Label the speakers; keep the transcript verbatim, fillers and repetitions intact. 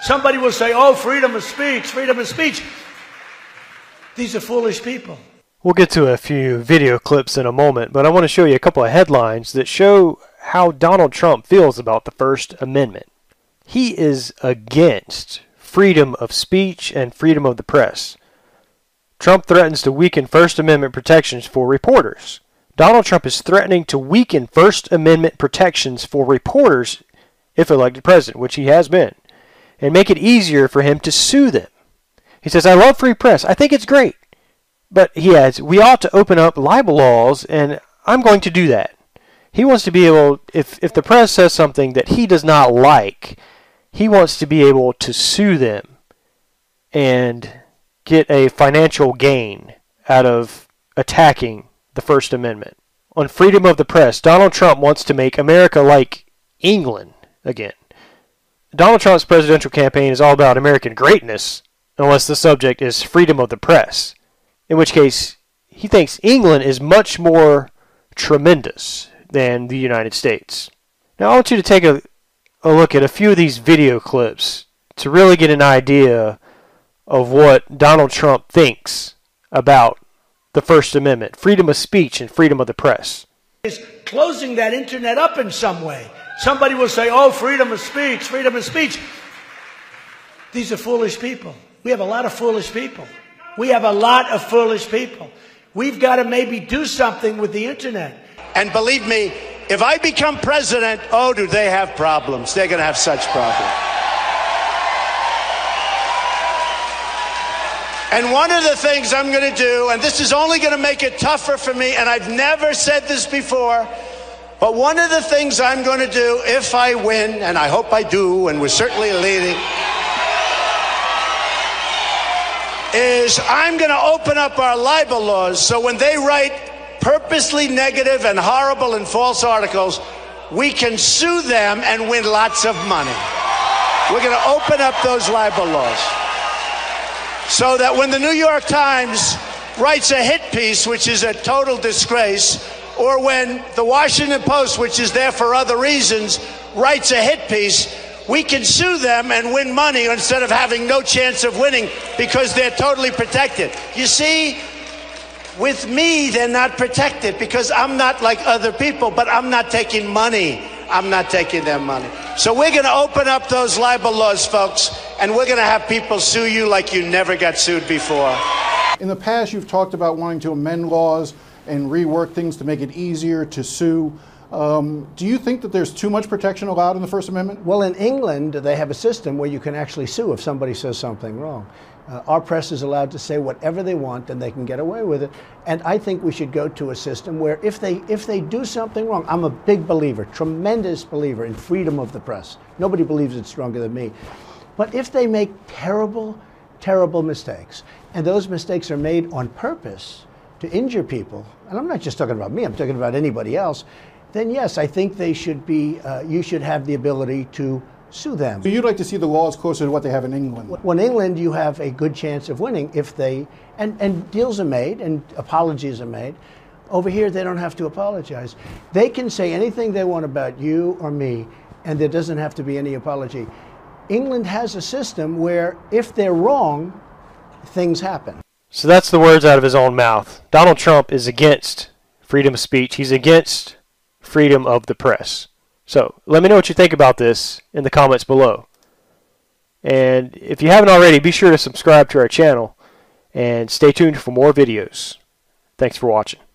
Speaker 1: Somebody will say, oh, freedom of speech, freedom of speech. These are foolish people.
Speaker 2: We'll get to a few video clips in a moment, but I want to show you a couple of headlines that show how Donald Trump feels about the First Amendment. He is against freedom of speech and freedom of the press. Trump threatens to weaken First Amendment protections for reporters. Donald Trump is threatening to weaken First Amendment protections for reporters if elected president, which he has been, and make it easier for him to sue them. He says, I love free press. I think it's great. But he adds, we ought to open up libel laws, and I'm going to do that. He wants to be able, if, if the press says something that he does not like, he wants to be able to sue them and get a financial gain out of attacking the First Amendment. On freedom of the press, Donald Trump wants to make America like England again. Donald Trump's presidential campaign is all about American greatness, unless the subject is freedom of the press, in which case he thinks England is much more tremendous than the United States. Now I want you to take a, a look at a few of these video clips to really get an idea of what Donald Trump thinks about the First Amendment, freedom of speech and freedom of the press.
Speaker 1: Is closing that internet up in some way. Somebody will say, oh, freedom of speech, freedom of speech. These are foolish people. We have a lot of foolish people. We have a lot of foolish people. We've got to maybe do something with the internet.
Speaker 3: And believe me, if I become president, oh, do they have problems. They're going to have such problems. And one of the things I'm going to do, and this is only going to make it tougher for me, and I've never said this before, but one of the things I'm going to do if I win, and I hope I do, and we're certainly leading, is I'm going to open up our libel laws so when they write purposely negative and horrible and false articles, we can sue them and win lots of money. We're going to open up those libel laws so that when the New York Times writes a hit piece, which is a total disgrace, or when the Washington Post, which is there for other reasons, writes a hit piece, we can sue them and win money instead of having no chance of winning because they're totally protected. You see, with me, they're not protected because I'm not like other people, but I'm not taking money. I'm not taking their money. So we're going to open up those libel laws, folks, and we're going to have people sue you like you never got sued before.
Speaker 4: In the past, you've talked about wanting to amend laws and rework things to make it easier to sue. Um, do you think that there's too much protection allowed in the First Amendment?
Speaker 5: Well, in England, they have a system where you can actually sue if somebody says something wrong. Uh, our press is allowed to say whatever they want, and they can get away with it. And I think we should go to a system where if they if they do something wrong, I'm a big believer, tremendous believer in freedom of the press. Nobody believes it stronger than me. But if they make terrible, terrible mistakes, and those mistakes are made on purpose to injure people, and I'm not just talking about me, I'm talking about anybody else, then yes, I think they should be, uh, you should have the ability to sue them.
Speaker 4: So you'd like to see the laws closer to what they have in England?
Speaker 5: Well, in England, you have a good chance of winning if they, and, and deals are made and apologies are made. Over here, they don't have to apologize. They can say anything they want about you or me, and there doesn't have to be any apology. England has a system where if they're wrong, things happen.
Speaker 2: So that's the words out of his own mouth. Donald Trump is against freedom of speech. He's against freedom of the press. So let me know what you think about this in the comments below. And if you haven't already, be sure to subscribe to our channel and stay tuned for more videos. Thanks for watching.